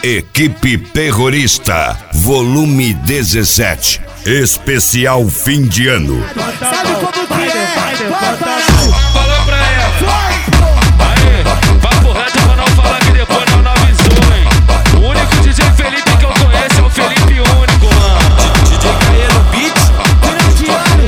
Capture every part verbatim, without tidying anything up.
Equipe Terrorista, volume dezessete. Especial fim de ano. Sabe como que é? Fala pra ela. Aê, papo reto pra não falar que depois não avisou, hein? O único D J Felipe que eu conheço é o Felipe Único, mano. D J Caê no beat. Grande ano,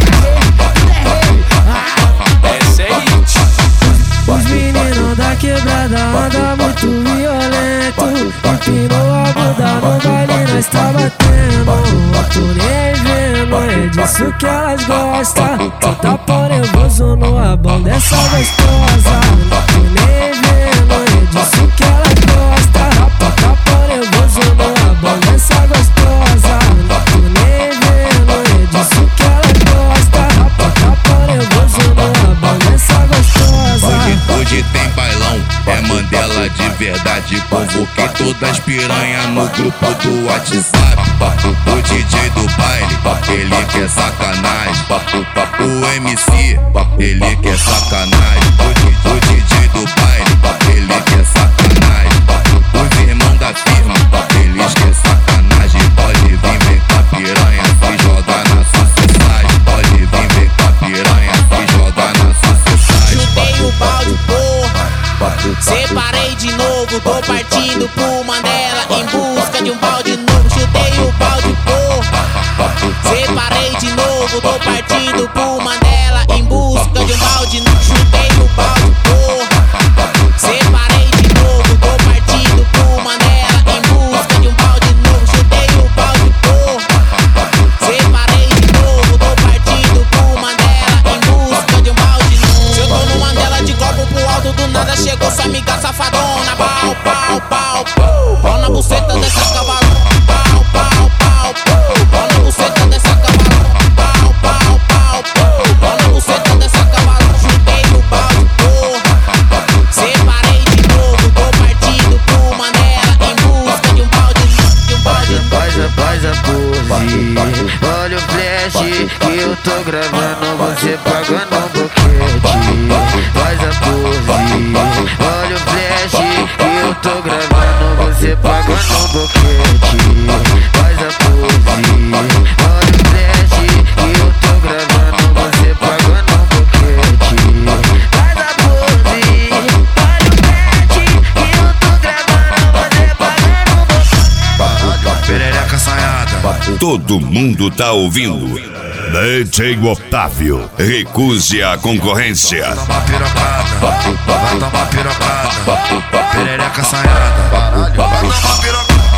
essa é hit. os meninos da quebrada andam muito violento. Empinou a bunda no baile, nós tá batendo. Tô nem vendo, é disso que elas gostam. Tu tá por nervoso no abão dessa gostosa. Tô nem vendo, é disso que elas gostam. Tu tá por nervoso no abão dessa gostosa. Tô nem vendo, é disso que elas gostam. Tu tá por nervoso no abão dessa gostosa. Hoje, hoje tem bailão, é Mandela de verdade. Convoquei todas as piranhas no grupo do WhatsApp. O D J do baile, ele quer sacanagem. O M C, ele quer sacanagem. O D J do baile, ele quer sacanagem. Os irmãos da firma, eles querem sacanagem. Pode vir, vem com a piranha, se joga na sociedade. Pode vir, vem com a piranha, se joga na sociedade. Chutei o balde, porra, separei de novo. Tô partindo pro Mandela em busca de um balde novo. Chutei o balde, porra, separei de novo. Tô partindo pro Mandela em busca de um balde novo. Chutei o balde, porra, separei de novo. Tô partindo pro Mandela em busca de um balde novo. Chutei o balde, porra, separei de novo. Tô partindo pro Mandela em busca de um balde novo. Se eu tô no Mandela de copo pro alto, do nada chegou sua amiga safadona. Pau, pau, pau, pau, pau na buceta dessa cavalona. Pau, pau, pau, pau, pau na buceta dessa cavalona. Pau, pau, pau, pau, pau na buceta dessa cavalona. Chutei o balde, porra, separei de novo. Tô partindo pro Mandela em busca de um balde, de um balde. Faz a, faz a pose, olha o flash que eu tô gravando, você pagando um boquete. Faz a pose, olha o flash que eu tô gravando, você pagando um boquete. Faz a pose, olha o flash que eu tô gravando, você pagando um boquete. Faz a pose, olha o flash que eu tô gravando, você pagando um boquete. Perereca assanhada. Todo mundo tá ouvindo. D J Otávio, recuse a concorrência. Vai tomar pirocada, vai tomar pirocada. Perereca assanhada, vai tomar pirocada.